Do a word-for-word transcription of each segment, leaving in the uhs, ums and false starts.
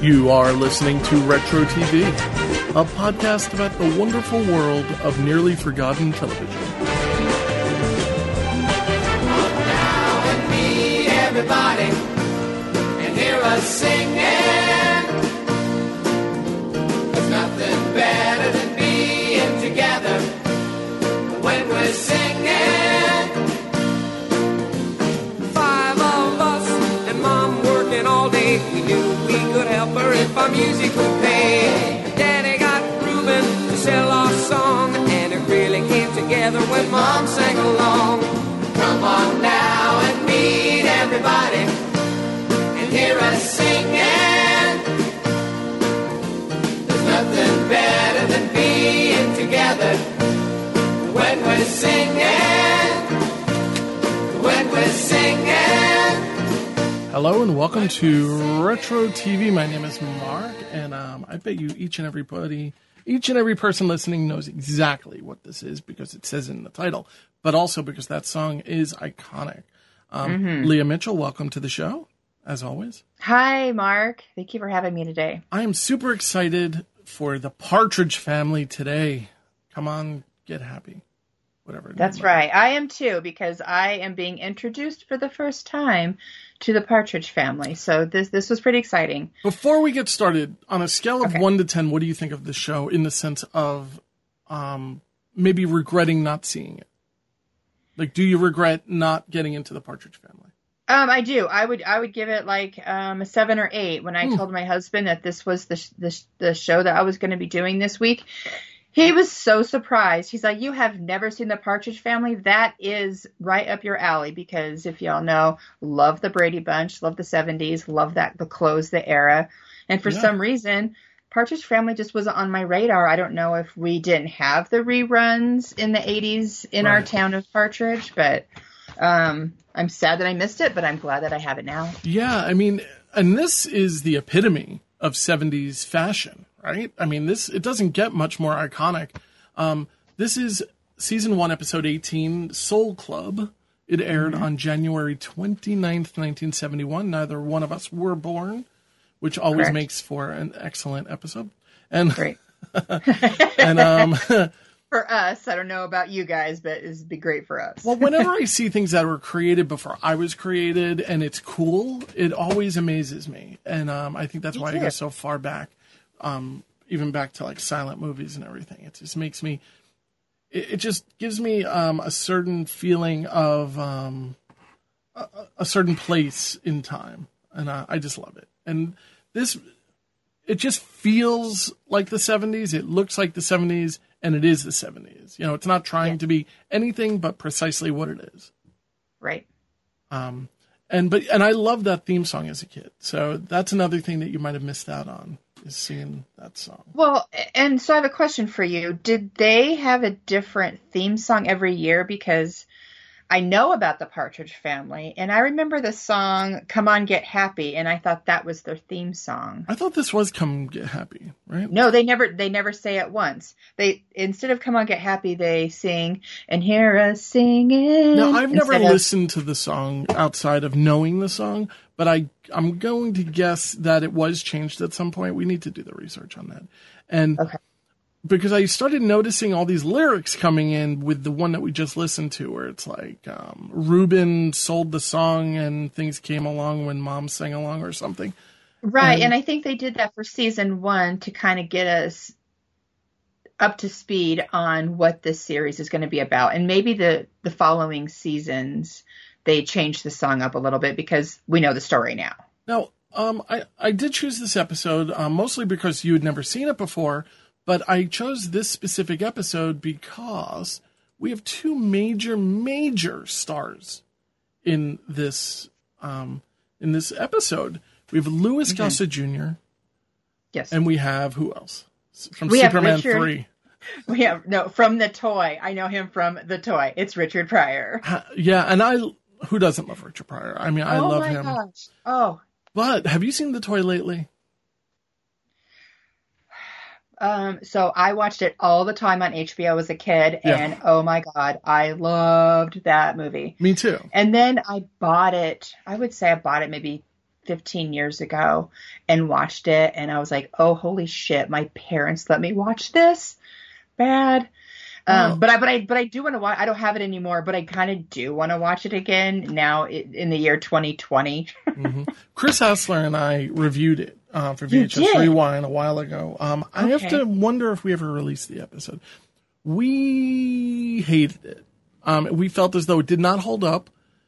You are listening to Retro T V, a podcast about the wonderful world of nearly forgotten television. Now and me, everybody, and hear us singing. There's nothing better than being together when we're singing. Five of us and Mom working all day. We knew we could help her if our music would pay. Daddy got Reuben to sell our song, and it really came together when Mom sang along. Come on now and meet everybody and hear us singing. There's nothing better than being together when we're singing. When we're singing. Hello and welcome to Retro T V. My name is Mark, and um, I bet you each and everybody, each and every person listening knows exactly what this is because it says in the title, but also because that song is iconic. Um, mm-hmm. Leah Mitchell, welcome to the show, as always. Hi, Mark. Thank you for having me today. I am super excited for the Partridge Family today. Come on, get happy. Whatever. That's right. I am too, because I am being introduced for the first time to the Partridge Family. So this this was pretty exciting. Before we get started, on a scale of Okay. one to ten, what do you think of the show in the sense of um, maybe regretting not seeing it? Like, do you regret not getting into the Partridge Family? Um, I do. I would I would give it like um, a seven or eight. When I Hmm. told my husband that this was the the, the show that I was going to be doing this week, he was so surprised. He's like, "You have never seen the Partridge Family? That is right up your alley." Because if y'all know, love the Brady Bunch, love the seventies, love that the clothes, the era, and for Yeah. some reason, Partridge Family just wasn't on my radar. I don't know if we didn't have the reruns in the eighties in our Right. town of Partridge, but um, I'm sad that I missed it. But I'm glad that I have it now. Yeah, I mean, and this is the epitome of seventies fashion, right? I mean, this it doesn't get much more iconic. Um, this is season one, episode eighteen, Soul Club. It aired Mm-hmm. on January twenty-ninth, nineteen seventy-one. Neither one of us were born, which always Correct. makes for an excellent episode. And Great. and um, For us, I don't know about you guys, but it'd be great for us. well, whenever I see things that were created before I was created and it's cool, it always amazes me. And um, I think that's Me why I too. go so far back, um, even back to like silent movies and everything. It just makes me, it, it just gives me um, a certain feeling of um, a, a certain place in time. And uh, I just love it. And this, it just feels like the seventies. It looks like the seventies. And it is the seventies. You know, it's not trying Yeah. to be anything but precisely what it is. Right. Um, and but and I loved that theme song as a kid. So that's another thing that you might have missed out on is singing that song. Well, and so I have a question for you. Did they have a different theme song every year? Because I know about the Partridge Family, and I remember the song "Come On Get Happy," and I thought that was their theme song. I thought this was "Come Get Happy," right? No, they never they never say it once. They instead of "Come On Get Happy," they sing "And Hear Us Singing." Now I've never instead of- listened to the song outside of knowing the song, but I I'm going to guess that it was changed at some point. We need to do the research on that. And Okay. because I started noticing all these lyrics coming in with the one that we just listened to, where it's like, um, Reuben sold the song and things came along when Mom sang along or something. Right, And- and I think they did that for season one to kind of get us up to speed on what this series is going to be about. And maybe the, the following seasons, they changed the song up a little bit because we know the story now. Now, um, I, I did choose this episode um, mostly because you had never seen it before, but I chose this specific episode because we have two major, major stars in this um, in this episode. We have Louis Mm-hmm. Gossett Junior Yes. and we have who else? From We have Superman Richard- three. we have, no, from The Toy. I know him from The Toy. It's Richard Pryor. Ha- Yeah, and I who doesn't love Richard Pryor? I mean, I oh love my him. gosh. Oh, But have you seen The Toy lately? Um, so I watched it all the time on H B O as a kid, Yeah. and oh my God, I loved that movie. Me too. And then I bought it, I would say I bought it maybe fifteen years ago and watched it, and I was like, oh, holy shit, my parents let me watch this? Bad. Um, Oh. but I, but I, but I do want to watch. I don't have it anymore, but I kind of do want to watch it again now in, in the year twenty twenty. Mm-hmm. Chris Hassler and I reviewed it uh, for V H S You did? Rewind a while ago. Um, I have Okay. to wonder if we ever released the episode. We hated it. Um, we felt as though it did not hold up,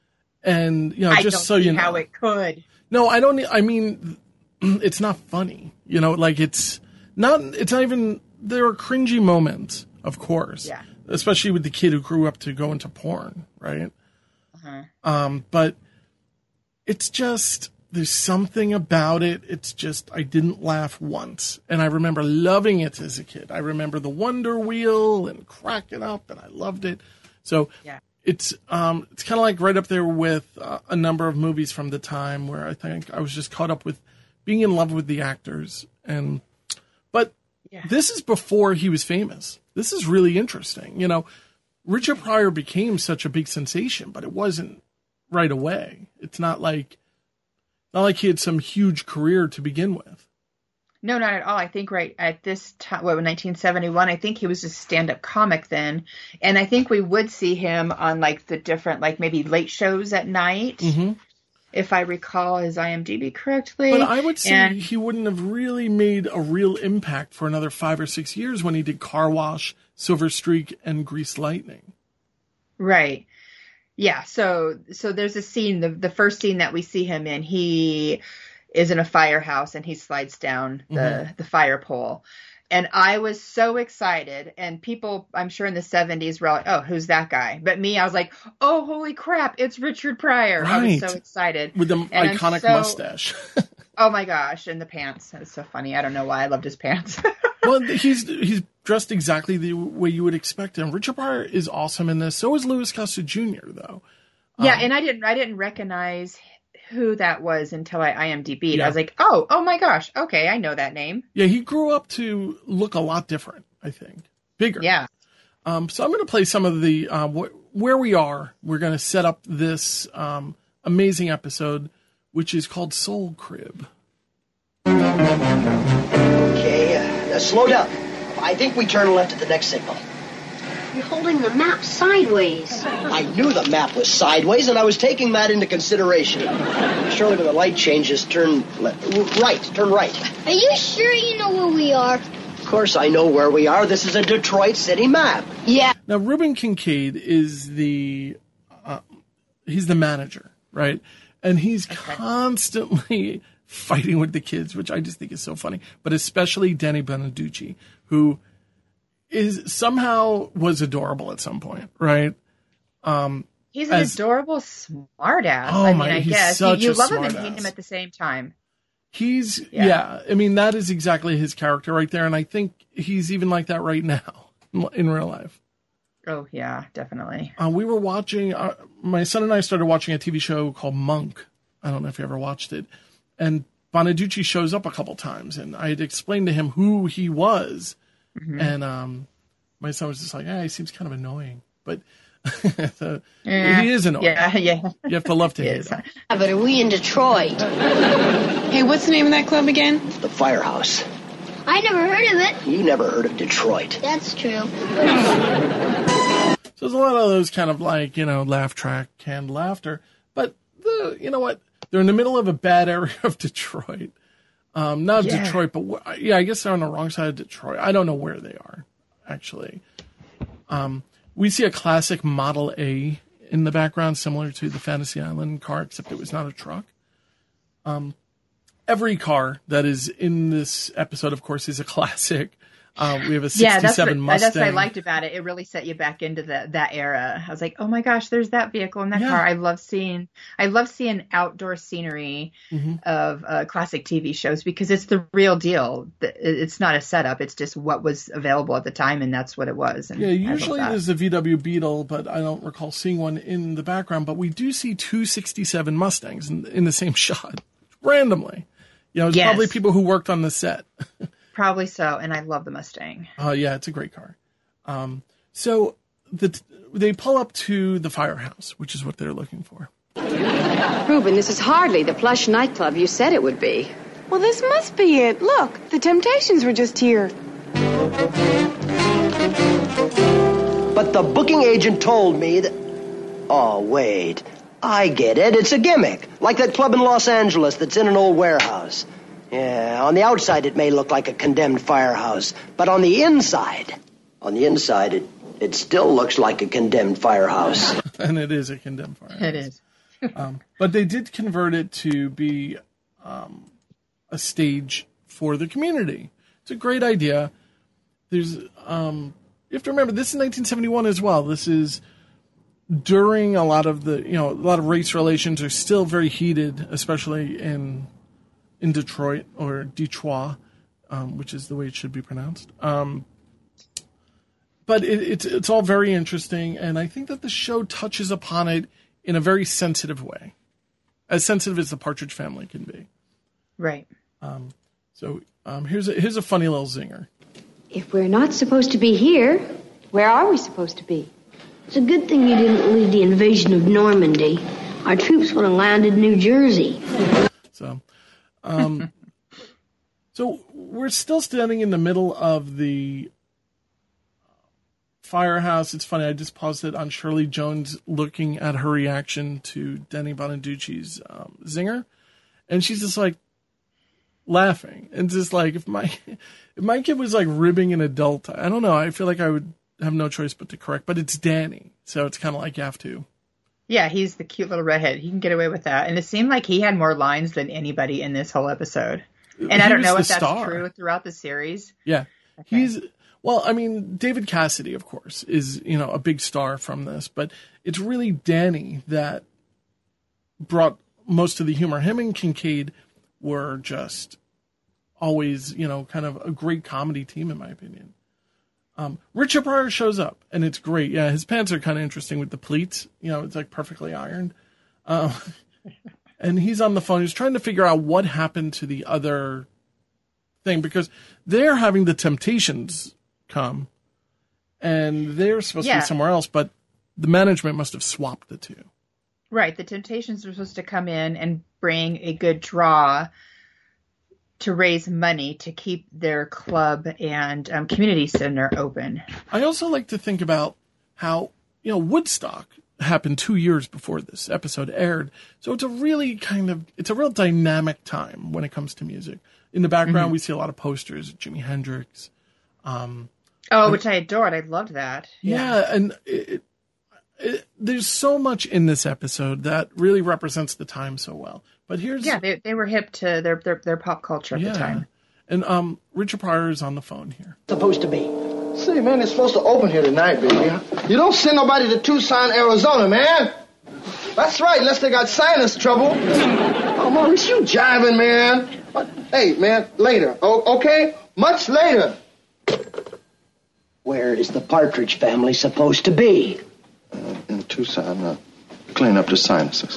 and you know, I just don't so see you know, how it could. no, I don't. I mean, it's not funny. You know, like it's not. It's not even. There are cringy moments, of course. Yeah. Especially with the kid who grew up to go into porn, right? Uh-huh. Um, but it's just there's something about it. It's just I didn't laugh once, and I remember loving it as a kid. I remember the Wonder Wheel and cracking up, and I loved it. So Yeah. it's um, it's kind of like right up there with uh, a number of movies from the time where I think I was just caught up with being in love with the actors. And but Yeah. this is before he was famous. This is really interesting. You know, Richard Pryor became such a big sensation, but it wasn't right away. It's not like not like he had some huge career to begin with. No, not at all. I think right at this time, what, nineteen seventy-one, I think he was a stand-up comic then. And I think we would see him on like the different, like maybe late shows at night, Mhm. if I recall his I M D B correctly. But I would say And- he wouldn't have really made a real impact for another five or six years when he did Car Wash, Silver Streak, and Greased Lightning. Right. Yeah. So, so there's a scene, the, the first scene that we see him in, he is in a firehouse and he slides down the, Mhm. the fire pole. And I was so excited, and people, I'm sure in the seventies were like, oh, who's that guy? But me, I was like, oh, holy crap, it's Richard Pryor. I was Right. so excited. With the And I'm iconic so- mustache. Oh my gosh. And the pants. That was so funny. I don't know why I loved his pants. Well, he's he's dressed exactly the way you would expect him. Richard Pryor is awesome in this. So is Louis Gossett Junior, though. Yeah, Um, and I didn't I didn't recognize who that was until I I M D B'd. Yeah. I was like, oh, oh my gosh, okay, I know that name. Yeah, he grew up to look a lot different, I think. Bigger. Yeah. Um, so I'm going to play some of the uh, wh- where we are. We're going to set up this um, amazing episode, which is called Soul Crib. Okay, uh, uh, slow down. I think we turn left at the next signal. You're holding the map sideways. I knew the map was sideways, and I was taking that into consideration. Surely when the light changes, turn le- right, turn right. Are you sure you know where we are? Of course I know where we are. This is a Detroit City map. Yeah. Now, Reuben Kincaid is the uh, he's the manager, right? And he's constantly fighting with the kids, which I just think is so funny. But especially Danny Bonaducci, who is somehow was adorable at some point, right? Um, He's an As- adorable smartass. Oh I mean, my- I he's guess. You, such you a love him and smartass. hate him at the same time. He's yeah. Yeah. I mean, that is exactly his character right there, and I think he's even like that right now in real life. Oh, yeah, definitely. Uh, we were watching. Uh, my son and I started watching a T V show called Monk. I don't know if you ever watched it, and Bonaducci shows up a couple times, and I had explained to him who he was, Mm-hmm. and um, my son was just like, "Yeah, he seems kind of annoying," but so, Yeah. he is annoying. Yeah, yeah. You have to love to He hate is. him. But are we in Detroit? Hey, what's the name of that club again? The firehouse. I never heard of it. You never heard of Detroit. That's true. So there's a lot of those kind of like, you know, laugh track, canned laughter. But the, you know what? They're in the middle of a bad area of Detroit. Um, not Yeah. Detroit, but wh- yeah, I guess they're on the wrong side of Detroit. I don't know where they are, actually. Um, we see a classic Model A in the background, similar to the Fantasy Island car, except it was not a truck. Um, every car that is in this episode, of course, is a classic. Um, we have a Yeah, that's what, sixty-seven Mustang. that's what I liked about it. It really set you back into the, that era. I was like, oh my gosh, there's that vehicle in that Yeah. car. I love seeing, I love seeing outdoor scenery Mhm. of uh, classic T V shows because it's the real deal. The- It's not a setup. It's just what was available at the time, and that's what it was. And Yeah, I love usually that. there's a V W Beetle, but I don't recall seeing one in the background. But we do see two sixty-seven Mustangs in, in the same shot, randomly. You know, it's Yes. probably people who worked on the set. Probably so, and I love the Mustang. Uh, yeah, it's a great car. Um, so the, they pull up to the firehouse, which is what they're looking for. Reuben, this is hardly the plush nightclub you said it would be. Well, this must be it. Look, the Temptations were just here. But the booking agent told me that... Oh, wait. I get it. It's a gimmick. Like that club in Los Angeles that's in an old warehouse. Yeah, on the outside it may look like a condemned firehouse. But on the inside... On the inside, it, it still looks like a condemned firehouse. And it is a condemned firehouse. It is. um, but they did convert it to be um, a stage for the community. It's a great idea. There's... Um, You have to remember, this is nineteen seventy-one as well. This is during a lot of the, you know, a lot of race relations are still very heated, especially in in Detroit or Detroit, um, which is the way it should be pronounced. Um, but it, it's it's all very interesting, and I think that the show touches upon it in a very sensitive way, as sensitive as the Partridge Family can be. Right. Um, so um, here's a, here's a funny little zinger. If we're not supposed to be here, where are we supposed to be? It's a good thing you didn't lead the invasion of Normandy. Our troops would have landed in New Jersey. So, um, so we're still standing in the middle of the firehouse. It's funny. I just paused it on Shirley Jones looking at her reaction to Denny Bonaducci's um, zinger, and she's just like laughing and just like, if my if my kid was like ribbing an adult, I don't know. I feel like I would have no choice but to correct. But it's Danny, so it's kind of like you have to. Yeah, he's the cute little redhead. He can get away with that. And it seemed like he had more lines than anybody in this whole episode. And He I don't was know the if that's star. true throughout the series. Yeah. Okay. He's, well, I mean, David Cassidy, of course, is, you know, a big star from this, but it's really Danny that brought most of the humor. Him and Kincaid were just always, you know, kind of a great comedy team, in my opinion. Um, Richard Pryor shows up, and it's great. Yeah, his pants are kind of interesting with the pleats. You know, it's like perfectly ironed. Uh, and he's on the phone. He's trying to figure out what happened to the other thing, because they're having the Temptations come, and they're supposed Yeah. to be somewhere else, but the management must have swapped the two. Right. The Temptations were supposed to come in and bring a good draw to raise money to keep their club and um, community center open. I also like to think about how, you know, Woodstock happened two years before this episode aired. So it's a really kind of, it's a real dynamic time when it comes to music. In the background, Mhm. we see a lot of posters of Jimi Hendrix. Um, Oh, and- which I adored. I loved that. yeah, and it, it, there's so much in this episode that really represents the time so well. But here's Yeah, they they were hip to their their, their pop culture at yeah. the time. And um, Richard Pryor is on the phone here. Supposed to be. See, man, they're supposed to open here tonight, baby. You don't send nobody to Tucson, Arizona, man. That's right, unless they got sinus trouble. Oh, Maurice, you jiving, man. What? Hey, man, later. Oh, okay? Much later. Where is the Partridge Family supposed to be? Uh, in Tucson, uh, clean up the sinuses.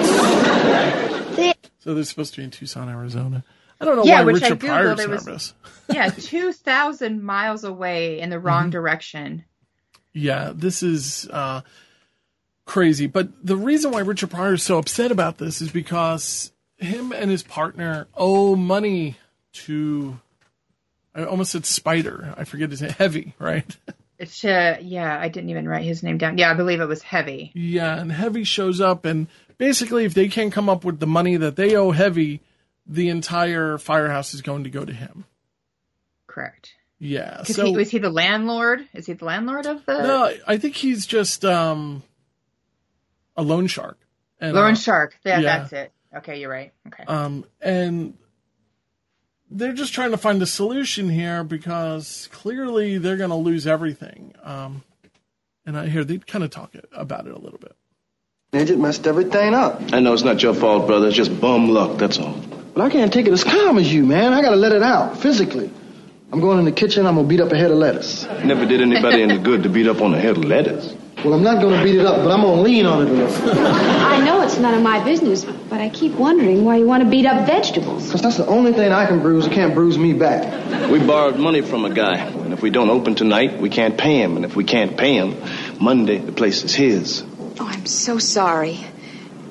So they're supposed to be in Tucson, Arizona. I don't know Yeah, why which I Richard Googled, Pryor's it was- nervous. Yeah, two thousand miles away in the wrong Mm-hmm. direction. Yeah, this is uh, crazy. But the reason why Richard Pryor is so upset about this is because him and his partner owe money to, I almost said Spider. I forget his name. Heavy, right? It's uh, yeah, I didn't even write his name down. Yeah, I believe it was Heavy. Yeah, and Heavy shows up, and basically if they can't come up with the money that they owe Heavy, the entire firehouse is going to go to him. Correct. Yeah. 'Cause So he, was he the landlord? Is he the landlord of the no, I think he's just um, a loan shark. And, Loan uh, Shark? Yeah, yeah. that's it. Okay, you're right. Okay. Um, and they're just trying to find a solution here because clearly they're going to lose everything. Um, and I hear they kind of talk it, about it a little bit. They just messed everything up. I know it's not your fault, brother. It's just bum luck, that's all. But I can't take it as calm as you, man. I gotta let it out, physically. I'm going in the kitchen, I'm gonna beat up a head of lettuce. Never did anybody any good to beat up on a head of lettuce. Well, I'm not gonna beat it up, but I'm gonna lean on it a little. I know it's none of my business, but I keep wondering why you want to beat up vegetables. Because that's the only thing I can bruise that can't bruise me back. We borrowed money from a guy, and if we don't open tonight, we can't pay him. And if we can't pay him, Monday, the place is his. Oh, I'm so sorry.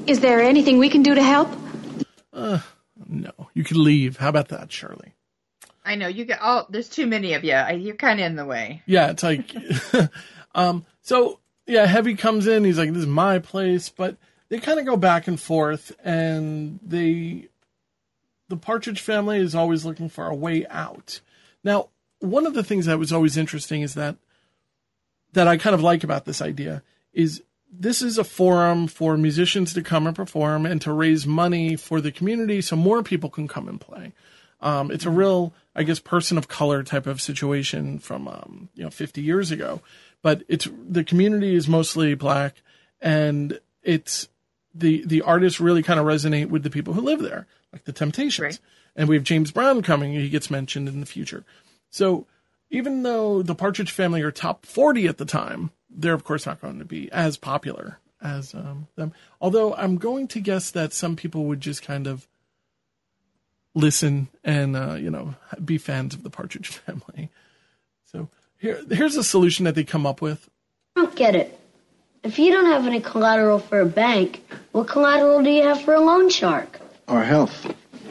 Is there anything we can do to help? Uh, no. You could leave. How about that, Shirley? I know. You get oh, there's too many of you. You're kind of in the way. Yeah, it's like... um. So, yeah, Heavy comes in. He's like, this is my place. But they kind of go back and forth, and they... The Partridge Family is always looking for a way out. Now, one of the things that was always interesting is that that I kind of like about this idea is this is a forum for musicians to come and perform and to raise money for the community so more people can come and play. Um, it's a real, I guess, person of color type of situation from, um, you know, fifty years ago. But it's the community is mostly black, and it's the the artists really kind of resonate with the people who live there, like the Temptations. Right. And we have James Brown coming. He gets mentioned in the future. So even though the Partridge Family are top forty at the time, they're, of course, not going to be as popular as um, them. Although I'm going to guess that some people would just kind of listen and, uh, you know, be fans of the Partridge Family. So here, here's a solution that they come up with. I don't get it. If you don't have any collateral for a bank, what collateral do you have for a loan shark? Our health.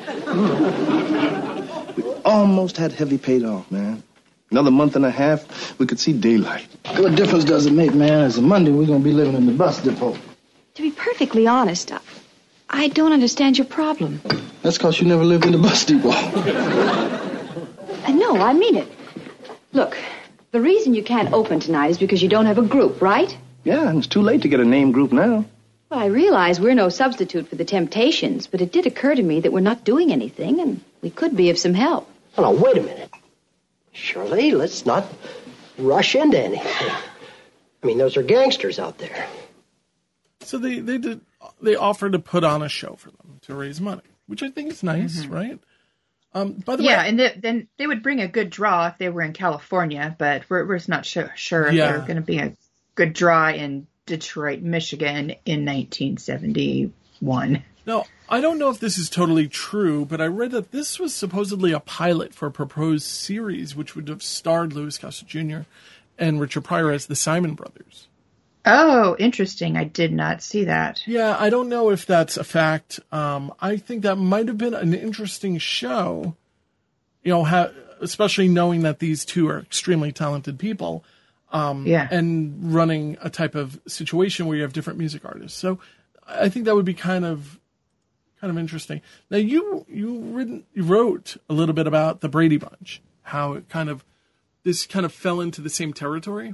We almost had Heavy paid off, man. Another month and a half, we could see daylight. What difference does it make, man? As a Monday, we're going to be living in the bus depot. To be perfectly honest, I don't understand your problem. That's because you never lived in the bus depot. Uh, no, I mean it. Look, the reason you can't open tonight is because you don't have a group, right? Yeah, and it's too late to get a name group now. Well, I realize we're no substitute for the Temptations, but it did occur to me that we're not doing anything, and we could be of some help. Hold on, wait a minute. Shirley, let's not rush into anything. I mean, those are gangsters out there. So they, they did they offered to put on a show for them to raise money, which I think is nice, mm-hmm. right? Um, by the yeah, way, and the, then they would bring a good draw if they were in California, but we're, we're just not sure, sure if yeah. they're going to be a good draw in Detroit, Michigan in nineteen seventy-one. Now, I don't know if this is totally true, but I read that this was supposedly a pilot for a proposed series, which would have starred Louis Gossett Junior and Richard Pryor as the Simon Brothers. Oh, interesting. I did not see that. Yeah, I don't know if that's a fact. Um, I think that might have been an interesting show, you know, ha- especially knowing that these two are extremely talented people. Um, yeah. And running a type of situation where you have different music artists. So I think that would be kind of kind of interesting. Now, you you, written, you wrote a little bit about the Brady Bunch, how it kind of, this kind of fell into the same territory,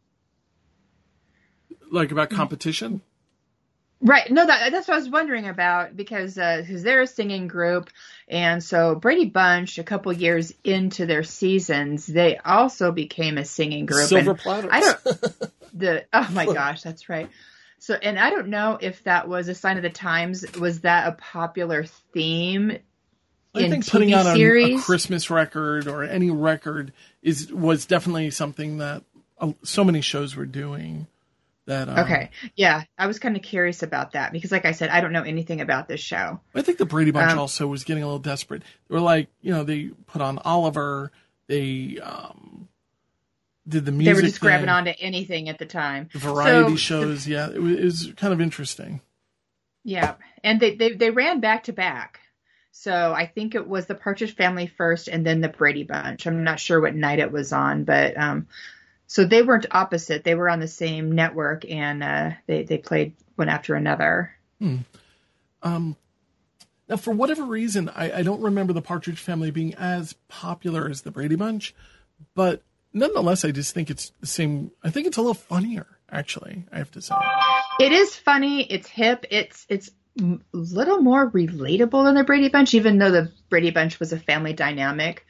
like about competition. Right. No, that, that's what I was wondering about, because uh, cause they're a singing group. And so Brady Bunch, a couple years into their seasons, they also became a singing group. Silver and platters. I don't, the, oh my gosh, that's right. So, and I don't know if that was a sign of the times. Was that a popular theme I in think T V putting out a, series? a Christmas record or any record is was definitely something that uh, so many shows were doing. That um, okay, yeah, I was kind of curious about that because, like I said, I don't know anything about this show. I think the Brady Bunch um, also was getting a little desperate. They were like, you know, they put on Oliver. They um, did the music. They were just thing, grabbing onto anything at the time. Variety so, shows, yeah, it was, it was kind of interesting. Yeah, and they, they they ran back to back. So I think it was the Partridge Family first, and then the Brady Bunch. I'm not sure what night it was on, but um, so they weren't opposite. They were on the same network, and uh, they they played one after another. Hmm. Um, now, for whatever reason, I, I don't remember the Partridge Family being as popular as the Brady Bunch, but nonetheless, I just think it's the same. I think it's a little funnier, actually, I have to say. It is funny. It's hip. It's it's a little more relatable than the Brady Bunch, even though the Brady Bunch was a family dynamic.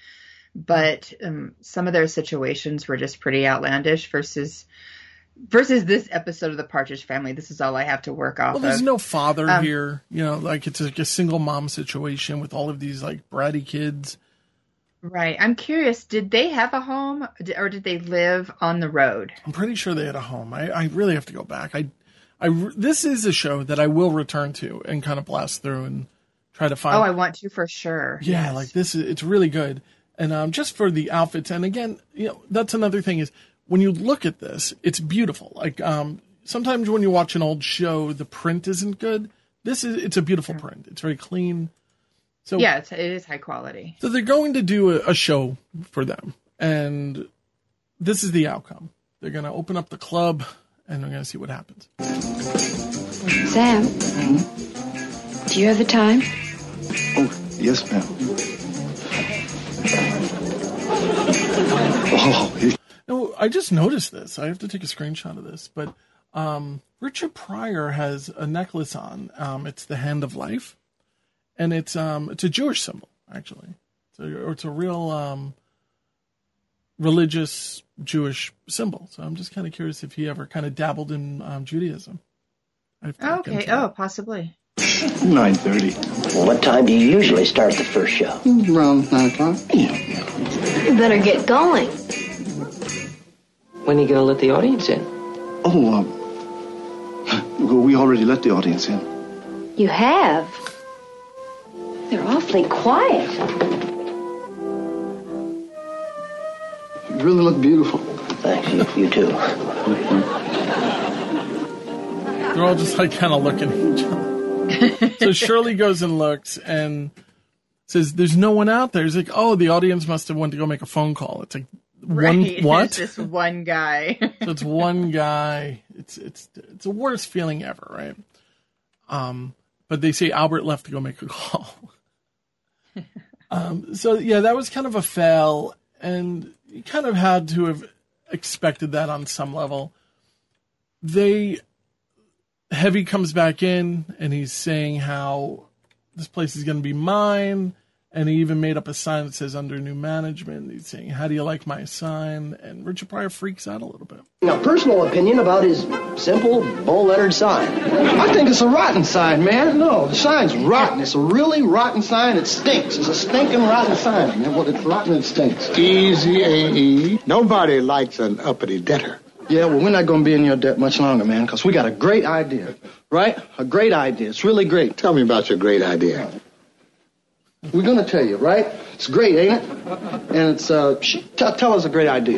But um, some of their situations were just pretty outlandish versus versus this episode of the Partridge Family. This is all I have to work off Well, there's of. no father um, here. You know, like it's like a single mom situation with all of these like bratty kids. Right. I'm curious, did they have a home or did they live on the road? I'm pretty sure they had a home. I, I really have to go back. I, I, this is a show that I will return to and kind of blast through and try to find. Oh, I want to for sure. Yeah, yes. like this is, it's really good. And um, just for the outfits. And again, you know, that's another thing is when you look at this, it's beautiful. Like um, sometimes when you watch an old show, the print isn't good. this is it's a beautiful print. It's very clean. So yeah, it's, it is high quality. So they're going to do a, a show for them, and this is the outcome. They're going to open up the club, and they're going to see what happens. Sam, Mm-hmm. do you have the time? Oh, yes, ma'am. Oh, he- No, I just noticed this. I have to take a screenshot of this, but um, Richard Pryor has a necklace on. Um, it's the Hand of Life, and it's um, it's a Jewish symbol, actually. So it's a real um, religious Jewish symbol. So I'm just kind of curious if he ever kind of dabbled in um, Judaism. I have to look Okay. into Oh, that. possibly. nine thirty. Well, what time do you usually start the first show? Around nine o'clock. Yeah. You better get going. When are you going to let the audience in? Oh, um, well, we already let the audience in. You have? They're awfully quiet. You really look beautiful. Thanks, you, you too. They're all just like kind of looking at each other. So Shirley goes and looks and says, "There's no one out there." He's like, "Oh, the audience must have went to go make a phone call." It's like, one Right. what? It's just one guy. So it's one guy. It's it's it's the worst feeling ever, right? Um, but they say Albert left to go make a call. um, so yeah, that was kind of a fail, and you kind of had to have expected that on some level. They Heavy comes back in, and he's saying how this place is going to be mine. And he even made up a sign that says under new management. He's saying, "How do you like my sign?" And Richard Pryor freaks out a little bit. Now, personal opinion about his simple, bold-lettered sign. I think it's a rotten sign, man. No, the sign's rotten. It's a really rotten sign. It stinks. It's a stinking rotten sign, man. Well, it's rotten and it stinks. Easy, A E. Nobody likes an uppity debtor. Yeah, well, we're not going to be in your debt much longer, man, because we got a great idea, right? A great idea. It's really great. Tell me about your great idea. We're going to tell you, right? It's great, ain't it? And it's, uh, sh- tell, tell us a great idea.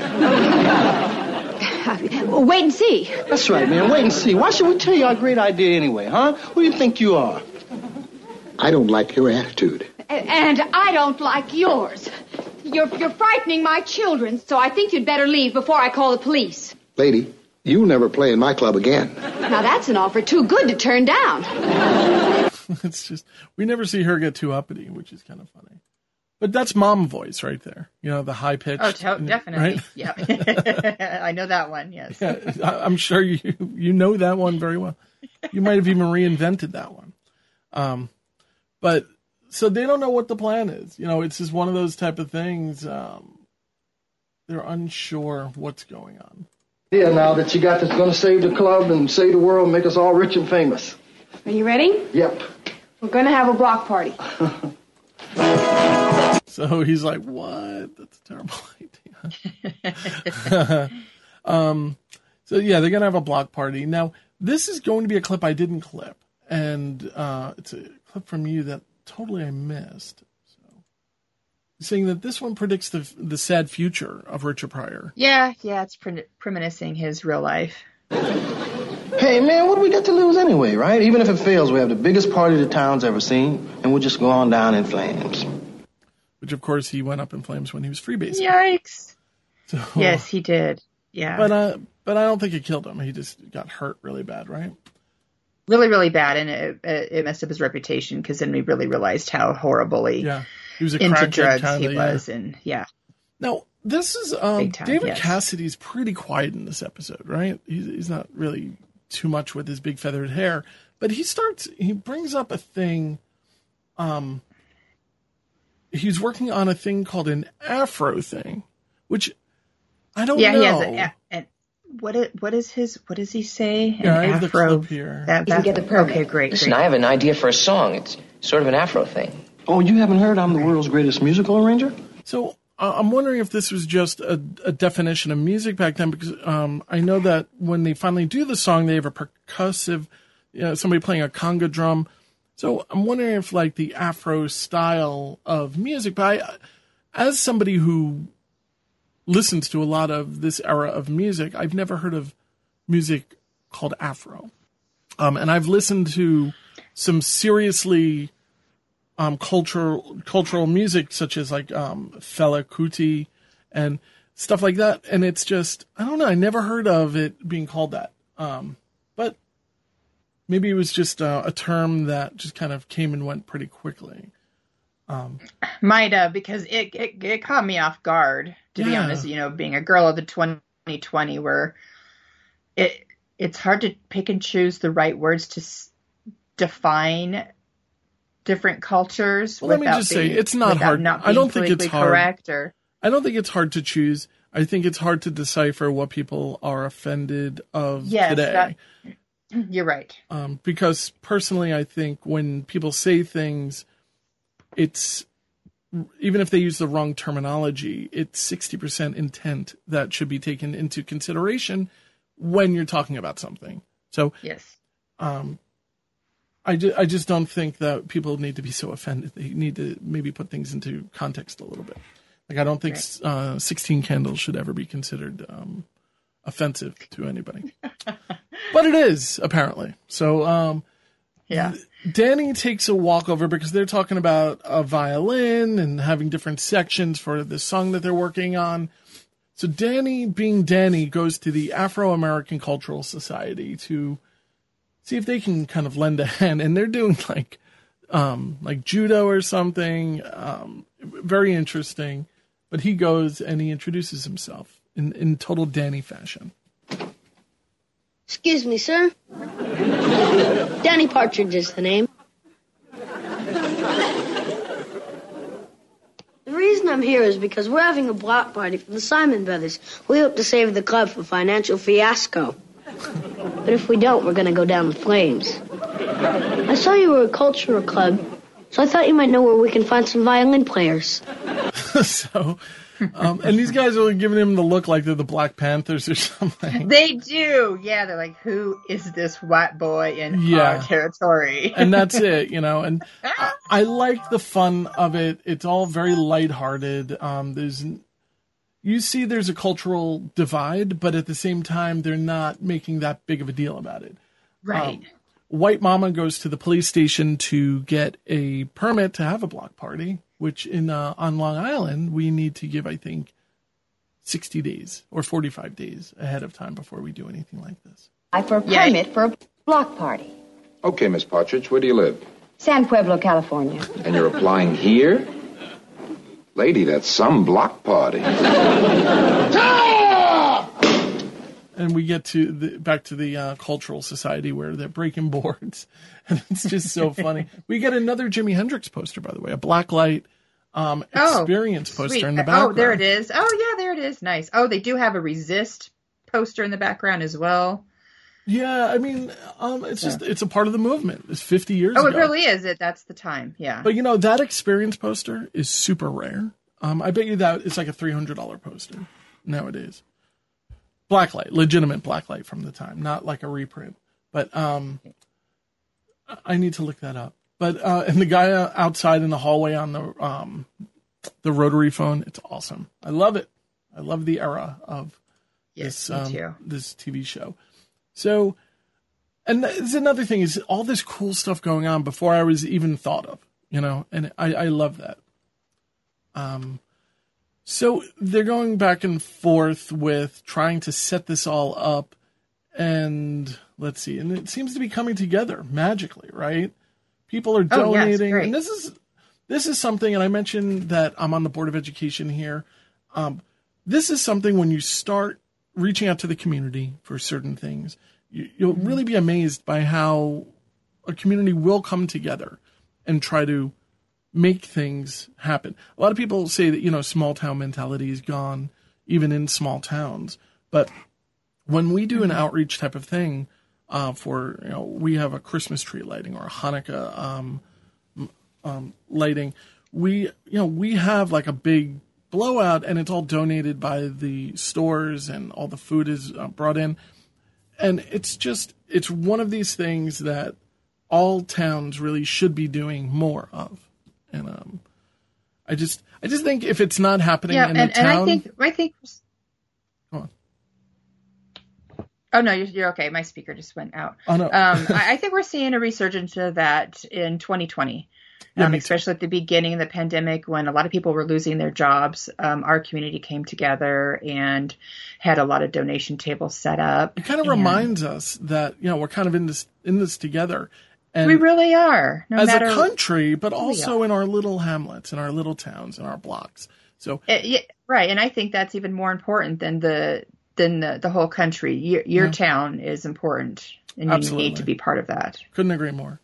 Well, wait and see. That's right, man. Wait and see. Why should we tell you our great idea anyway, huh? Who do you think you are? I don't like your attitude. And I don't like yours. You're, you're frightening my children, so I think you'd better leave before I call the police. Lady, you'll never play in my club again. Now, that's an offer too good to turn down. It's just, we never see her get too uppity, which is kind of funny. But that's mom voice right there. You know, the high pitch. Oh, to- definitely. Right? Yeah. I know that one, yes. Yeah, I- I'm sure you you know that one very well. You might have even reinvented that one. Um, but so they don't know what the plan is. You know, it's just one of those type of things. Um, they're unsure what's going on. Yeah, now that you got that's going to save the club and save the world, make us all rich and famous. Are you ready? Yep. We're going to have a block party. So he's like, "What? That's a terrible idea." um, so yeah, they're gonna have a block party. Now, this is going to be a clip I didn't clip, and uh, it's a clip from you that totally I missed. So, saying that this one predicts the the sad future of Richard Pryor. Yeah, yeah, it's pre- reminiscing his real life. Hey, man, what do we got to lose anyway, right? Even if it fails, we have the biggest party the town's ever seen, and we'll just go on down in flames. Which, of course, he went up in flames when he was freebasing. Yikes. So, Yes, he did. Yeah. But uh, but I don't think it killed him. He just got hurt really bad, right? Really, really bad, and it, it it messed up his reputation because then we really realized how horribly Yeah, he was a into crackhead drugs kinda, he yeah. was, and yeah. Now, this is um, Big time, David yes. Cassidy's pretty quiet in this episode, right? He's, he's not really too much with his big feathered hair, but he starts, he brings up a thing. Um, he's working on a thing called an Afro thing, which I don't yeah, know. he has a, and what is, what is his, what does he say? Yeah, An I have the Afro. clip here. That, You can that's get the permit. Okay, great, Listen, great. I have an idea for a song. It's sort of an Afro thing. Oh, you haven't heard I'm the world's greatest musical arranger? So uh, I'm wondering if this was just a, a definition of music back then, because um, I know that when they finally do the song, they have a percussive, you know, somebody playing a conga drum. So I'm wondering if like the Afro style of music, but I, as somebody who listens to a lot of this era of music, I've never heard of music called Afro. Um, and I've listened to some seriously um, cultural cultural music, such as like um, Fela Kuti and stuff like that. And it's just, I don't know, I never heard of it being called that. Um, but maybe it was just uh, a term that just kind of came and went pretty quickly. Um, Might have, because it, it it caught me off guard, to yeah. be honest, you know, being a girl of the twenty twenty, where it it's hard to pick and choose the right words to s- define different cultures. Well, let me just being, say, it's not hard. Not I don't think it's hard. Correct or... I don't think it's hard to choose. I think it's hard to decipher what people are offended of yes, today. That, you're right. Um, because personally, I think when people say things, it's, even if they use the wrong terminology, it's sixty percent intent that should be taken into consideration when you're talking about something. So, yes. Um, I, ju- I just don't think that people need to be so offended. They need to maybe put things into context a little bit. Like, I don't think right. uh, sixteen Candles should ever be considered um, offensive to anybody. But it is, apparently. So, um, yeah. Danny takes a walk over because they're talking about a violin and having different sections for the song that they're working on. So Danny, being Danny, goes to the Afro-American Cultural Society to see if they can kind of lend a hand. And they're doing like um, like judo or something. Um, very interesting. But he goes and he introduces himself in, in total Danny fashion. Excuse me, sir. Danny Partridge is the name. The reason I'm here is because we're having a block party for the Simon Brothers. We hope to save the club from financial fiasco. But if we don't, we're going to go down in flames. I saw you were a cultural club, so I thought you might know where we can find some violin players. so... Um, and these guys are giving him the look like they're the Black Panthers or something. They do. Yeah, they're like, who is this white boy in yeah. our territory? And that's it, you know. And I, I like the fun of it. It's all very lighthearted. Um, there's, you see there's a cultural divide, but at the same time, they're not making that big of a deal about it. Right. Um, White Mama goes to the police station to get a permit to have a block party, which in uh, on Long Island, we need to give, I think, sixty days or forty-five days ahead of time before we do anything like this. I for a permit for a block party. Okay, Miss Partridge, where do you live? San Pueblo, California. And you're applying here? Lady, that's some block party. And we get to the, back to the uh, cultural society where they're breaking boards. And it's just so funny. We get another Jimi Hendrix poster, by the way, a blacklight um, experience oh, poster sweet. in the background. Oh, there it is. Oh, yeah, there it is. Nice. Oh, they do have a Resist poster in the background as well. Yeah, I mean, um, it's so. just, it's a part of the movement. It's fifty years oh, ago. Oh, it really is. It That's the time, yeah. But, you know, that experience poster is super rare. Um, I bet you that it's like a three hundred dollars poster nowadays. Blacklight, legitimate blacklight from the time, not like a reprint. But um, I need to look that up. But uh, and the guy outside in the hallway on the um, the rotary phone, it's awesome. I love it. I love the era of yes, this um, me too. this T V show. So, and there's another thing is all this cool stuff going on before I was even thought of, you know, and I, I love that. Um. So they're going back and forth with trying to set this all up, and let's see, and it seems to be coming together magically, right? People are donating, oh, yes, and this is this is something. And I mentioned that I'm on the Board of Education here. Um, this is something when you start reaching out to the community for certain things, you, you'll mm-hmm. really be amazed by how a community will come together and try to make things happen. A lot of people say that, you know, small town mentality is gone, even in small towns. But when we do an outreach type of thing, uh, for, you know, we have a Christmas tree lighting or a Hanukkah um, um, lighting, we, you know, we have like a big blowout and it's all donated by the stores and all the food is uh, brought in. And it's just, it's one of these things that all towns really should be doing more of. And um, I just, I just think if it's not happening yeah, in and, the town, and I think, I think. Come on. Oh, no, you're, you're okay. My speaker just went out. Oh, no. um, I, I think we're seeing a resurgence of that in twenty twenty, Yeah, um, me especially at the beginning of the pandemic when a lot of people were losing their jobs. Um, our community came together and had a lot of donation tables set up. It kind of and reminds us that, you know, we're kind of in this in this together. And we really are. No as matter a country, but who we also are. in our little hamlets, in our little towns, in our blocks. So It- yeah, right. And I think that's even more important than the than the, the whole country. Your, your Yeah. town is important, and you Absolutely. need to be part of that. couldn't agree more.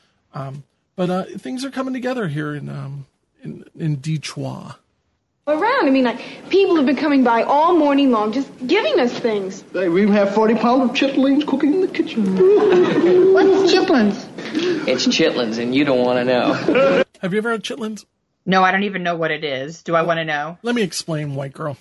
Um, but uh, things are coming together here in um, in, in Detroit. Around, I mean, like, people have been coming by all morning long just giving us things. Hey, we even have forty pounds of chitlins cooking in the kitchen. What's chitlins? It's chitlins, and you don't want to know. Have you ever had chitlins? No, I don't even know what it is. Do I want to know? Let me explain, white girl.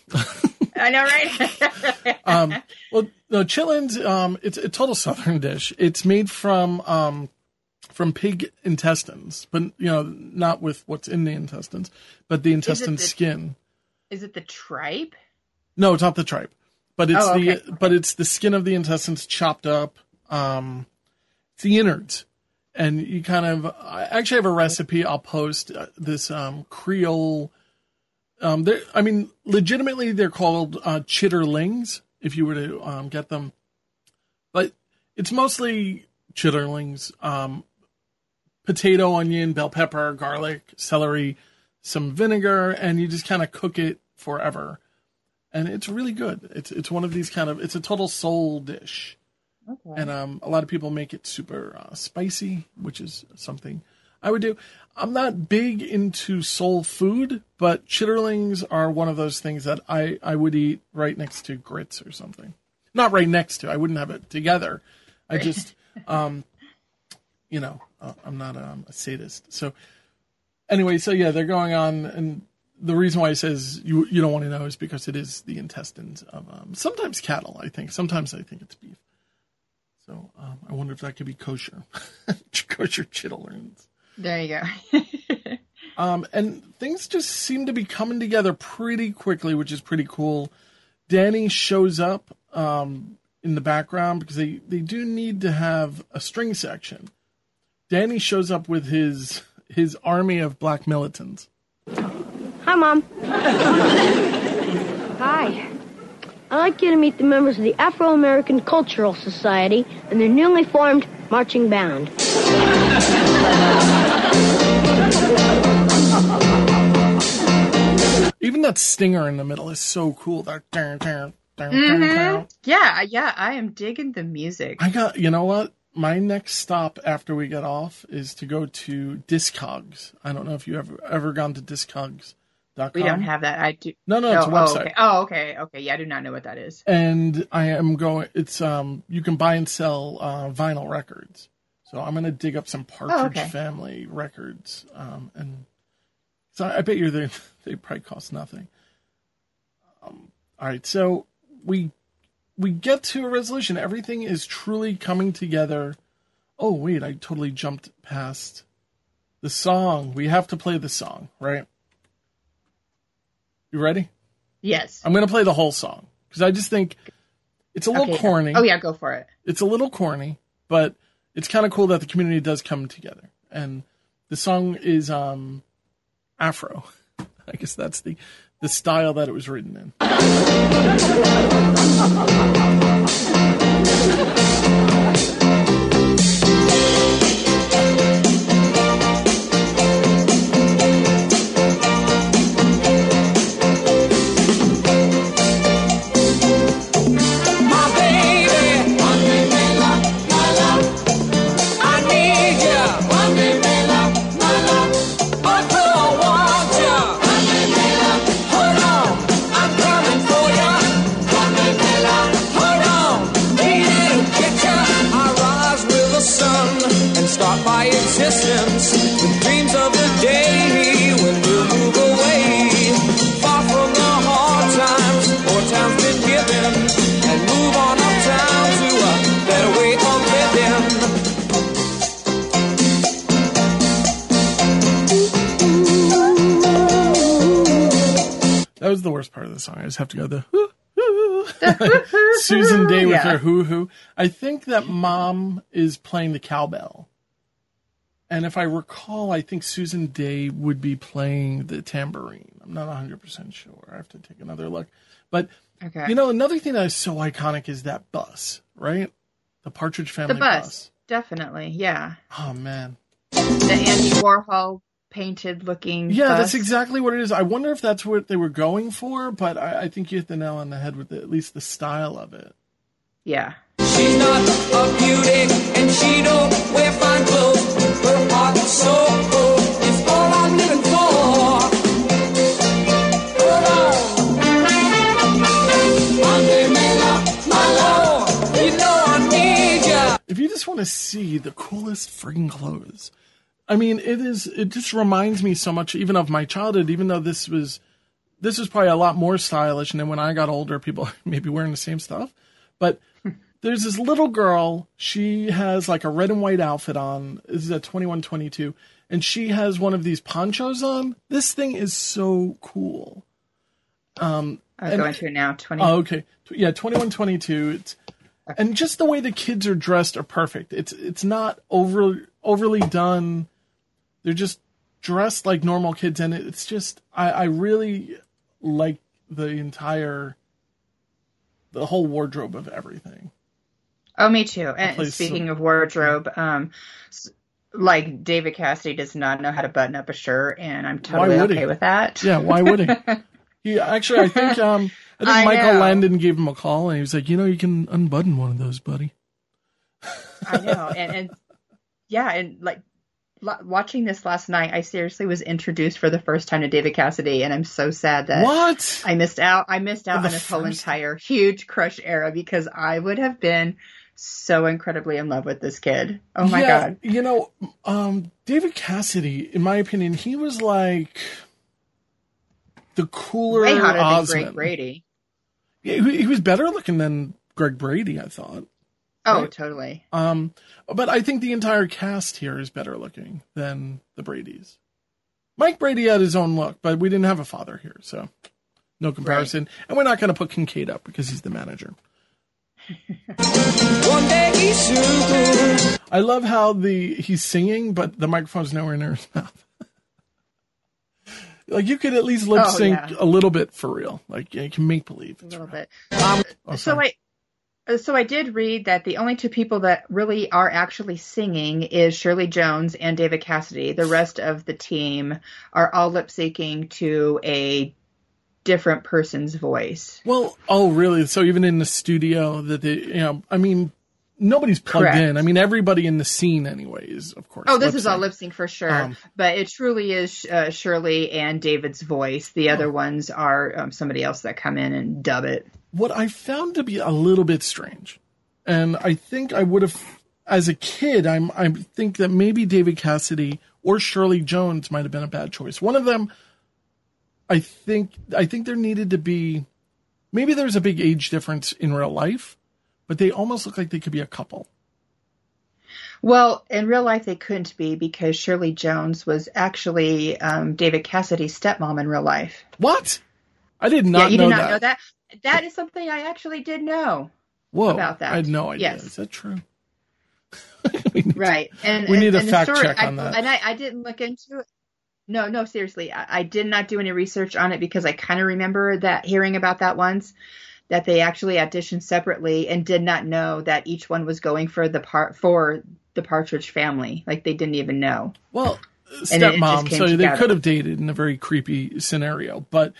I know, right? um, well, no, chitlins, um, it's a total Southern dish. It's made from um, from pig intestines, but, you know, not with what's in the intestines, but the intestine the- skin. Is it the tripe? No, it's not the tripe, but it's Oh, the okay. but it's the skin of the intestines chopped up. Um, it's the innards, and you kind of. I actually have a recipe. I'll post uh, this um, Creole. Um, they're- I mean, legitimately, they're called uh, chitterlings. If you were to um, get them, but it's mostly chitterlings. Um, potato, onion, bell pepper, garlic, celery, some vinegar, and you just kind of cook it forever. And it's really good. It's it's one of these kind of, it's a total soul dish. Okay. And um, a lot of people make it super uh, spicy, which is something I would do. I'm not big into soul food, but chitterlings are one of those things that I, I would eat right next to grits or something. Not right next to, I wouldn't have it together. I just, um, you know, uh, I'm not um, a sadist. So anyway, so yeah, they're going on, and the reason why it says you you don't want to know is because it is the intestines of um, sometimes cattle, I think. Sometimes I think it's beef. So um, I wonder if that could be kosher. Kosher chitterlings. There you go. Um, and things just seem to be coming together pretty quickly, which is pretty cool. Danny shows up um, in the background because they, they do need to have a string section. Danny shows up with his his army of black militants. Hi, Mom. Hi. I'd like you to meet the members of the Afro-American Cultural Society and their newly formed marching band. Even that stinger in the middle is so cool. That dun, dun, dun, dun, Mhm. dun. Yeah, yeah, I am digging the music. I got, you know what? My next stop after we get off is to go to Discogs. I don't know if you ever ever gone to discogs dot com. We don't have that. I do. No, no, it's a oh, website. okay. Oh, okay, okay. Yeah, I do not know what that is. And I am going. It's um, you can buy and sell uh, vinyl records. So I'm gonna dig up some Partridge Oh, okay. Family records. Um, and so I bet you they they probably cost nothing. Um, all right, so we we get to a resolution. Everything is truly coming together. Oh wait, I totally jumped past the song. We have to play the song, right? You ready? Yes. I'm going to play the whole song because I just think it's a little Okay. corny. Oh yeah, go for it. It's a little corny, but it's kind of cool that the community does come together. And the song is um, Afro. I guess that's the, the style that it was written in. My baby, my love, I need you. My love, oh, girl, I want you. Hold on, I'm coming for you. Hold on, need to get you. I rise with the sun and start my existence with dreams of the day when we'll move away. Far from the hard times, more time's been given, and move on uptown to a better way of living. That was the worst part of the song. I just have to go the. hoo hoo. Susan Day with Yeah. her hoo hoo. I think that mom is playing the cowbell. And if I recall, I think Susan Day would be playing the tambourine. I'm not one hundred percent sure. I have to take another look. But, Okay. you know, another thing that is so iconic is that bus, right? The Partridge Family The bus, bus. definitely, yeah. Oh, man. The Andy Warhol painted looking. Yeah, bus. that's exactly what it is. I wonder if that's what they were going for, but I, I think you hit the nail on the head with the, at least the style of it. Yeah. She's not a beauty and she don't wear fine clothes. Her heart is so full, it's all I'm living for. Hold on. Monday, Mela, my lord, you know I need ya. If you just want to see the coolest friggin' clothes, I mean, it is. It just reminds me so much, even of my childhood. Even though this was, this was probably a lot more stylish, and then when I got older, people maybe wearing the same stuff. But there's this little girl. She has like a red and white outfit on. This is at twenty-one twenty-two, and she has one of these ponchos on. This thing is so cool. Um, I'm and- going to it now. Twenty. Oh, okay. Yeah, twenty-one twenty-two. It's and just the way the kids are dressed are perfect. It's it's not over overly done. They're just dressed like normal kids, and it's just I, I really like the entire the whole wardrobe of everything. Oh, me too. And place speaking so- of wardrobe, um, s- like David Cassidy does not know how to button up a shirt, and I'm totally would he? okay with that. Yeah, why would he? He actually, I think um, I think I Michael know. Landon gave him a call, and he was like, you know, you can unbutton one of those, buddy. I know, and and yeah, and like lo- watching this last night, I seriously was introduced for the first time to David Cassidy, and I'm so sad that What? I missed out. I missed out For on the this whole first- entire huge crush era because I would have been so incredibly in love with this kid. Oh my Yeah, god! You know, um, David Cassidy, in my opinion, he was like the cooler Way hotter than Osmond. Greg Brady. Yeah, he, he was better looking than Greg Brady, I thought. Oh, Right. totally. Um, but I think the entire cast here is better looking than the Bradys. Mike Brady had his own look, but we didn't have a father here, so no comparison. And we're not going to put Kincaid up because he's the manager. One day he soon. I love how the he's singing, but the microphone's nowhere near his mouth. Like, you could at least lip Oh, sync yeah. a little bit for real. Like, you can make believe. A little bit. Oh, So sorry. I, so I did read that the only two people that really are actually singing is Shirley Jones and David Cassidy. The rest of the team are all lip syncing to a different person's voice. Well, oh, really? So even in the studio, that they, you know, I mean, nobody's plugged Correct. in. I mean, everybody in the scene, anyway, is of course. Oh, this lip is all sync. lip sync for sure, Um, but it truly is uh, Shirley and David's voice. The other ones are um, somebody else that come in and dub it. What I found to be a little bit strange, and I think I would have, as a kid, I'm I think that maybe David Cassidy or Shirley Jones might have been a bad choice. One of them, I think, I think there needed to be, maybe there's a big age difference in real life, but they almost look like they could be a couple. Well, in real life, they couldn't be because Shirley Jones was actually um, David Cassidy's stepmom in real life. What? I did not yeah, you know did not that. know that. That is something I actually did know. Whoa, about that. I had no idea. Yes. Is that true? Right. And we and, need a and fact the story, check I, on that. And I, I didn't look into it. No, no, seriously. I, I did not do any research on it because I kind of remember that hearing about that once, that they actually auditioned separately and did not know that each one was going for the part for the Partridge Family. Like they didn't even know. Well, And it just stepmom, came so they together. could have dated in a very creepy scenario. But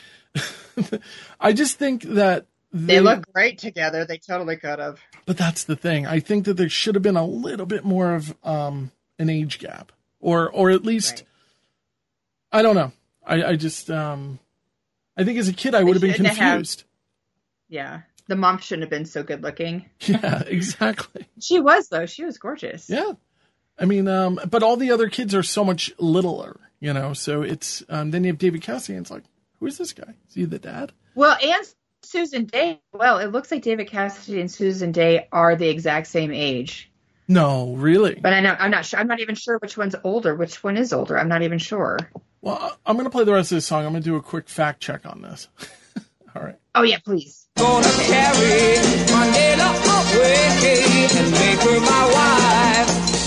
I just think that They look great together. They totally could have. But that's the thing. I think that there should have been a little bit more of um, an age gap, or or at least, Right. I don't know. I, I just, um, I think as a kid I would have been shouldn't have- confused. Yeah. The mom shouldn't have been so good looking. Yeah, exactly. She was, though. She was gorgeous. Yeah. I mean, um, but all the other kids are so much littler, you know, so it's, um, then you have David Cassidy, and it's like, who is this guy? Is he the dad? Well, and Susan Day. Well, it looks like David Cassidy and Susan Day are the exact same age. No, really? But I know I'm not sure. I'm not even sure which one's older. Which one is older? I'm not even sure. Well, I'm going to play the rest of this song. I'm going to do a quick fact check on this. All right. Oh yeah, please. Gonna carry Mandela away and make her my wife.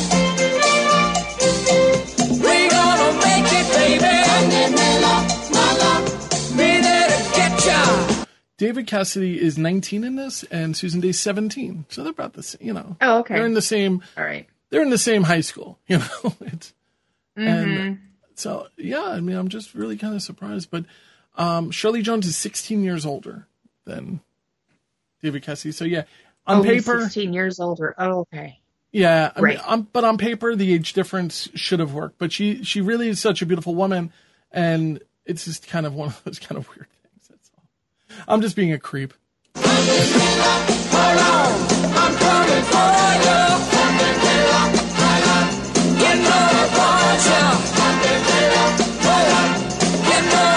We gonna make it, baby. Mandela, my love, be there to get ya. David Cassidy is nineteen in this, and Susan Day's seventeen. So they're about the same, you know. Oh, okay. They're in the same. All right. They're in the same high school, you know. It's, Mm-hmm. And so, yeah, I mean, I'm just really kind of surprised. But um, Shirley Jones is sixteen years older than David Cassidy. So, yeah, on oh, he's paper. sixteen years older. Oh, okay. Yeah, I right. mean, um, but on paper, the age difference should have worked. But she, she really is such a beautiful woman. And it's just kind of one of those kind of weird things. That's all. I'm just being a creep. Hold on, I'm coming for you. You know I want you. You know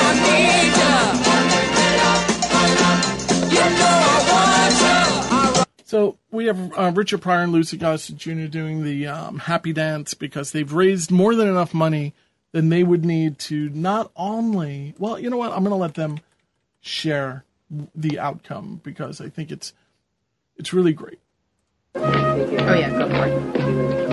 I need you. You know I want you. So we have uh, Richard Pryor and Lucy Gossett Junior doing the um, happy dance because they've raised more than enough money than they would need to not only, well, you know what? I'm going to let them share the outcome because I think it's it's really great. Oh, yeah, go for it.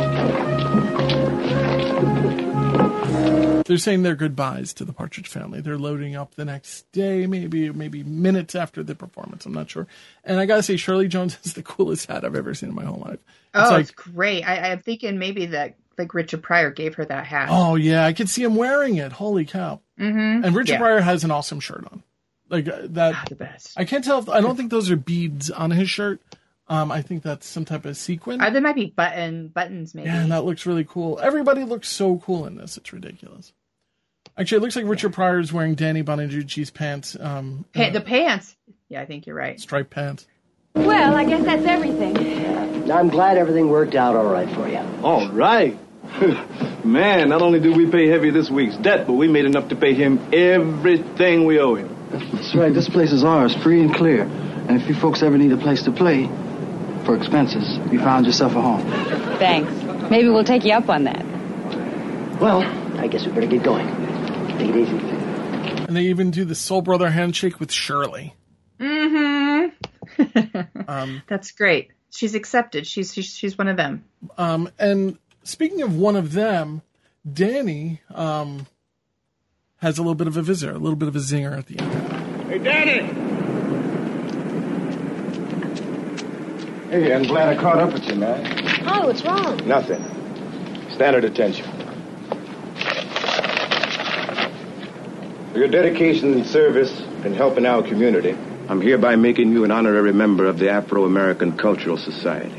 They're saying their goodbyes to the Partridge Family. They're loading up the next day, maybe maybe minutes after the performance. I'm not sure. And I got to say, Shirley Jones has the coolest hat I've ever seen in my whole life. It's oh, like, it's great. I, I'm thinking maybe that like Richard Pryor gave her that hat. Oh, yeah. I could see him wearing it. Holy cow. Mm-hmm. And Richard yeah. Pryor has an awesome shirt on. Like uh, that. Ah, the best. I can't tell. If, I don't think those are beads on his shirt. Um, I think that's some type of sequin. Uh, there might be button buttons, maybe. Yeah, and that looks really cool. Everybody looks so cool in this. It's ridiculous. Actually, it looks like Richard Pryor is wearing Danny Bonaducci's pants. Um, Pa- uh, the pants. Yeah, I think you're right. Striped pants. Well, I guess that's everything. I'm glad everything worked out all right for you. All right. Man, not only did we pay Heavy this week's debt, but we made enough to pay him everything we owe him. That's right. This place is ours, free and clear. And if you folks ever need a place to play for expenses, you found yourself a home. Thanks. Maybe we'll take you up on that. Well, I guess we better get going. Take it easy. And they even do the Soul Brother handshake with Shirley. Mm-hmm. um, That's great. She's accepted. She's, she's she's one of them. Um, and speaking of one of them, Danny um, has a little bit of a visitor, a little bit of a zinger at the end. Hey, Danny! Hey, I'm glad I caught up with you, man. Oh, what's wrong? Nothing. Standard attention. For your dedication and service in helping our community, I'm hereby making you an honorary member of the Afro-American Cultural Society.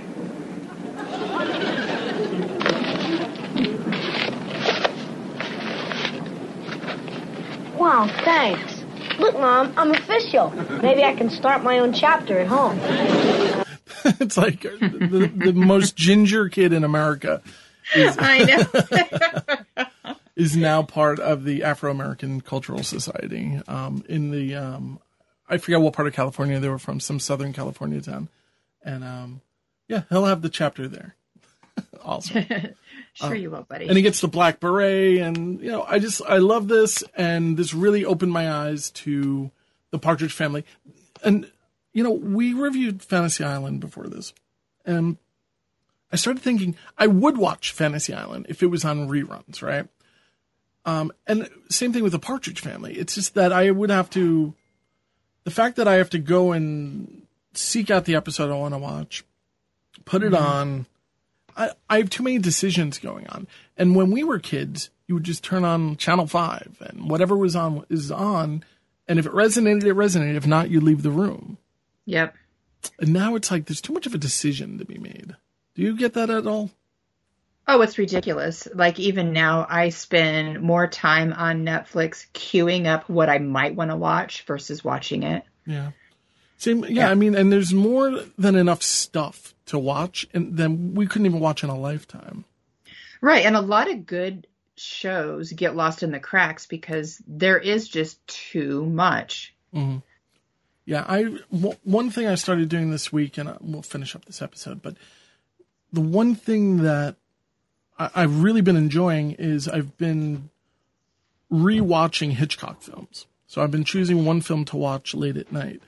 Wow, thanks. Look, Mom, I'm official. Maybe I can start my own chapter at home. It's like the, the most ginger kid in America is, I know. is now part of the Afro-American Cultural Society. Um, in the, um, I forget what part of California they were from, some Southern California town. And um, yeah, he'll have the chapter there. Awesome. Sure um, you will, buddy. And he gets the black beret, and you know, I just I love this, and this really opened my eyes to the Partridge Family. And you know, we reviewed Fantasy Island before this, and I started thinking I would watch Fantasy Island if it was on reruns, right? Um, and same thing with the Partridge Family. It's just that I would have to, the fact that I have to go and seek out the episode I want to watch, put it mm-hmm. on. I, I have too many decisions going on. And when we were kids, you would just turn on Channel five and whatever was on is on. And if it resonated, it resonated. If not, you leave the room. Yep. And now it's like there's too much of a decision to be made. Do you get that at all? Oh, it's ridiculous. Like even now, I spend more time on Netflix queuing up what I might want to watch versus watching it. Yeah. Same. Yeah, yeah. I mean, and there's more than enough stuff to watch, and then we couldn't even watch in a lifetime. Right, and a lot of good shows get lost in the cracks because there is just too much. Mm-hmm. Yeah, I w- one thing I started doing this week, and I, we'll finish up this episode, but the one thing that I, I've really been enjoying is I've been rewatching Hitchcock films. So I've been choosing one film to watch late at night.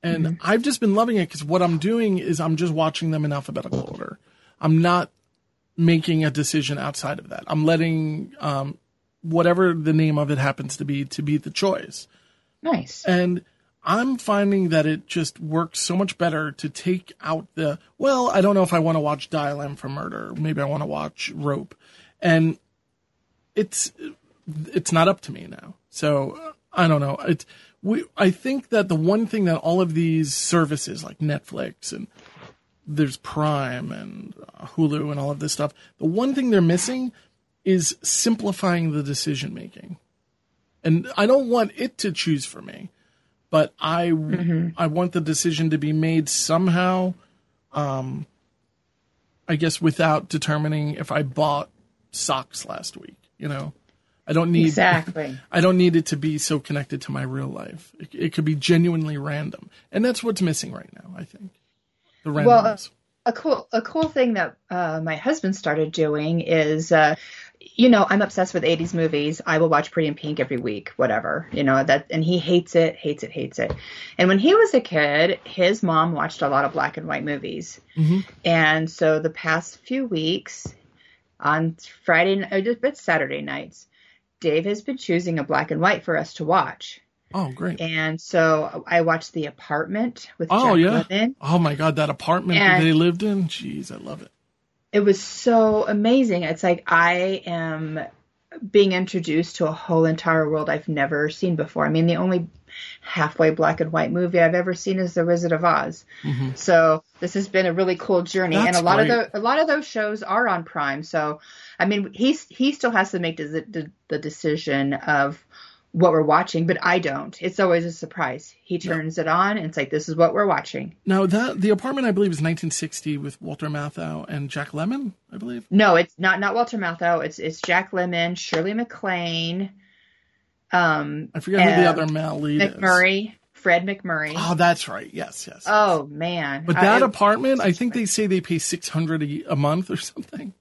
And mm-hmm. I've just been loving it because what I'm doing is I'm just watching them in alphabetical order. I'm not making a decision outside of that. I'm letting um, whatever the name of it happens to be to be the choice. Nice. And I'm finding that it just works so much better to take out the, well, I don't know if I want to watch Dial M for Murder. Maybe I want to watch Rope. And it's it's not up to me now. So I don't know. It, we, I think that the one thing that all of these services like Netflix and there's Prime and uh, Hulu and all of this stuff, the one thing they're missing is simplifying the decision making. And I don't want it to choose for me, but I, mm-hmm. I want the decision to be made somehow, um, I guess without determining if I bought socks last week, you know? I don't need exactly. I don't need it to be so connected to my real life. It, it could be genuinely random, and that's what's missing right now. I think the randomness. Well, a cool a cool thing that uh, my husband started doing is, uh, you know, I'm obsessed with eighties movies. I will watch Pretty in Pink every week, whatever, you know that, and he hates it, hates it, hates it. And when he was a kid, his mom watched a lot of black and white movies, mm-hmm. and so the past few weeks, on Friday, or just Saturday nights, Dave has been choosing a black and white for us to watch. Oh, great. And so I watched The Apartment with oh, Jack yeah. Lemmon. Oh, my God, that apartment and that they lived in. Jeez, I love it. It was so amazing. It's like I am being introduced to a whole entire world I've never seen before. I mean, the only halfway black and white movie I've ever seen is The Wizard of Oz. Mm-hmm. So this has been a really cool journey. That's and a lot great. of the, a lot of those shows are on Prime. So, I mean, he's, he still has to make the, the, the decision of what we're watching, but I don't. It's always a surprise. He turns yeah. it on and it's like, this is what we're watching. Now that The Apartment, I believe, is nineteen sixty with Walter Matthau and Jack Lemmon, I believe. No, it's not, not Walter Matthau. It's, it's Jack Lemmon, Shirley MacLaine. Um, I forget who the other male lead is. McMurray, Fred McMurray. Oh, that's right. Yes, yes. yes. Oh man! But that I, apartment, I think they say they pay six hundred a, a month or something.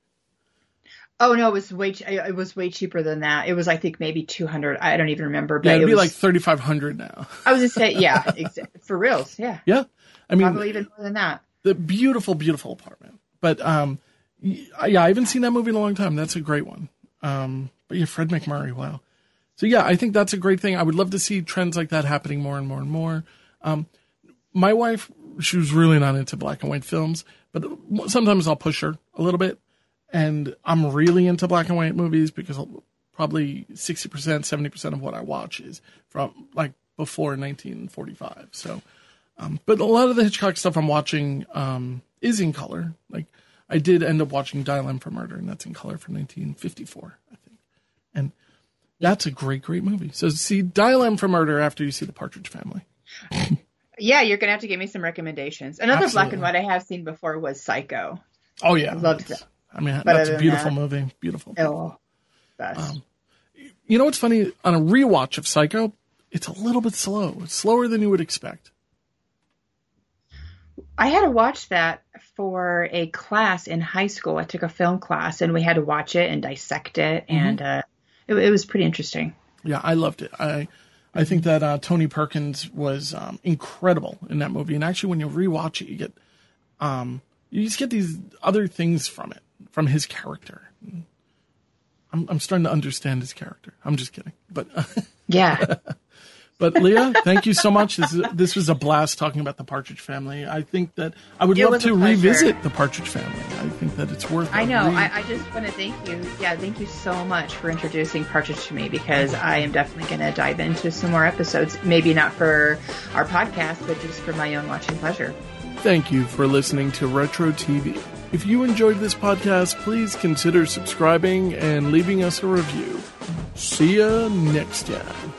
Oh no, it was way it was way cheaper than that. It was, I think, maybe two hundred. I don't even remember. But Yeah, it'd it be was, like thirty five hundred now. I was just saying, yeah, exa- for reals, yeah. Yeah, I mean, probably even more than that. The beautiful, beautiful apartment. But um, yeah, I haven't seen that movie in a long time. That's a great one. Um, but yeah, Fred McMurray, wow. So yeah, I think that's a great thing. I would love to see trends like that happening more and more and more. Um, my wife, she was really not into black and white films, but sometimes I'll push her a little bit. And I'm really into black and white movies because probably sixty percent, seventy percent of what I watch is from like before nineteen forty-five. So, um, but a lot of the Hitchcock stuff I'm watching um, is in color. Like I did end up watching Dial M for Murder, and that's in color from nineteen fifty-four, I think. And that's a great, great movie. So see Dial M for Murder after you see The Partridge Family. Yeah, you're going to have to give me some recommendations. Another Absolutely. black and white I have seen before was Psycho. Oh, yeah. I loved that. I mean, But that's a other than beautiful that- movie. Beautiful. Oh, best. Um, you know what's funny? On a rewatch of Psycho, it's a little bit slow. It's slower than you would expect. I had to watch that for a class in high school. I took a film class, and we had to watch it and dissect it, Mm-hmm. and uh, it, it was pretty interesting. Yeah, I loved it. I I think that uh, Tony Perkins was um, incredible in that movie. And actually, when you rewatch it, you get um, you just get these other things from it, from his character. I'm I'm starting to understand his character. I'm just kidding, but Yeah. But Leah, thank you so much. This is, this was a blast talking about the Partridge Family. I think that I would It love was a to pleasure. revisit the Partridge Family. I think that it's worth. I a know. re- I, I just want to thank you. Yeah, thank you so much for introducing Partridge to me, because I am definitely going to dive into some more episodes. Maybe not for our podcast, but just for my own watching pleasure. Thank you for listening to Retro T V. If you enjoyed this podcast, please consider subscribing and leaving us a review. See ya next time.